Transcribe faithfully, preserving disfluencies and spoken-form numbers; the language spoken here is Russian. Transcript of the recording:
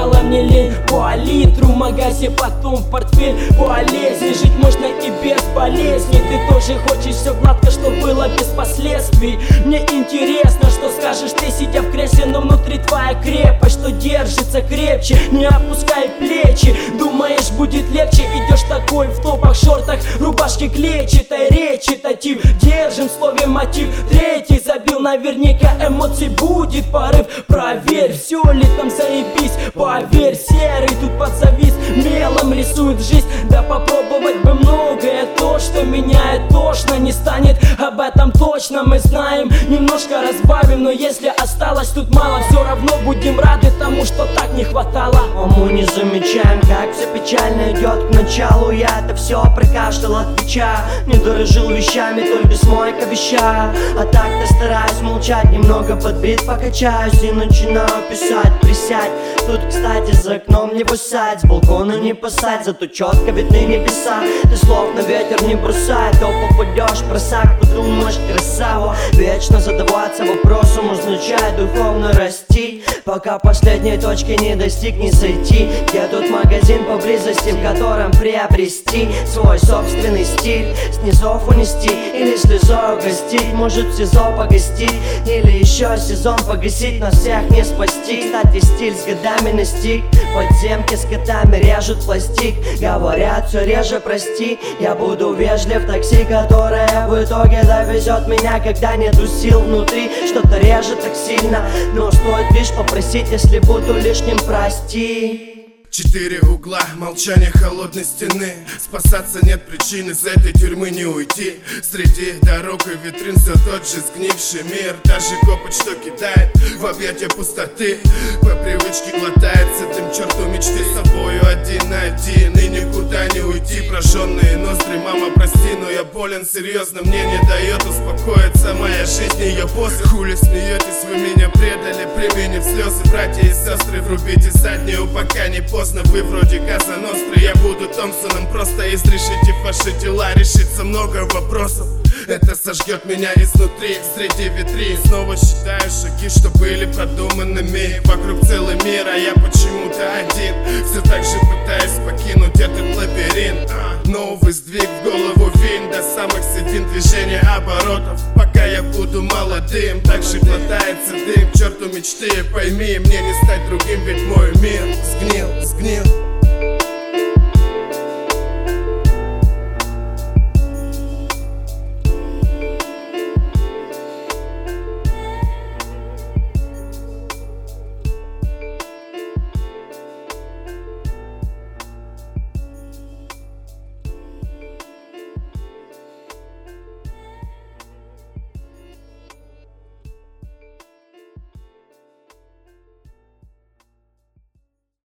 стало мне лень. По литру в магазе, потом в портфель полезней. Жить можно и без болезней. Ты тоже хочешь все гладко, что было без последствий. Мне интересно, что скажешь ты, сидя в кресле, но внутри твоя крепость, что держится крепче, не опускай плечи. Думаешь, будет легче, идешь такой в топах, шортах, рубашке клетчатой, речитатив. Держим в слове мотив. Третий забил, наверняка эмоций будет порыв. Проверь, все ли там заебись. Поверь, серый тут подзавис, мелом рисует жизнь. Да попробовать бы многое, то, что меняет, тошно не станет. Об этом точно мы знаем, немножко разбавим. Но если осталось тут мало, все равно будем рады тому, что так не хватало. А мы не замечаем, как все печально идет к началу. Я это все прокашлял, отвечая. Не дорожил вещами, только с мойка веща. А так-то стараюсь молчать, немного подбит, покачаюсь и начинаю писать. Присядь, тут, кстати, за окном не высать, с балкона не пасать, зато четко видны небеса. Ты слов на ветер не бросай, то попадешь в просак, подумаешь, красава. Вечно задаваться вопросом означает духовно расти, пока последней точки не достиг, не сойти. Где тут магазин поблизости, в котором приобрести свой собственный стиль, с низов унести или слезой угостить. Может в СИЗО погостить или еще сезон погасить, но всех не спасти. Кстати, стиль с годами настиг, подземки с котами режут пластик. Говорят все реже прости, я буду вежлив. Такси, которое в итоге довезет меня, когда нету сил внутри. Что-то режет так сильно, но стоит лишь попросить, если буду лишним, прости. Четыре угла, молчание холодной стены. Спасаться нет причин, из этой тюрьмы не уйти. Среди дорог и витрин все тот же сгнивший мир. Даже копоть, что кидает в объятия пустоты, по привычке глотает с этим черту мечты. С собою один на один и никуда не уйти. Прожженные ноздри, мама, прости, но я болен серьезно. Мне не дает успокоиться моя жизнь, ее после. Хули смеетесь, вы меня предали, применив слезы. Братья и сестры, врубите заднюю, пока не поздно. Вы вроде Каза Ностры, я буду Томпсоном. Просто изрешите ваши тела, решится много вопросов. Это сожгет меня изнутри, среди витрин. Снова считаю шаги, что были продуманными. Вокруг целый мир, а я почему-то один. Все так же пытаюсь покинуть этот лабиринт. Новый сдвиг в голову вин, до самых седин движения оборотов. Пока я буду молодым, так же глотается дым. К черту мечты, пойми, мне не стать другим, ведь мой мир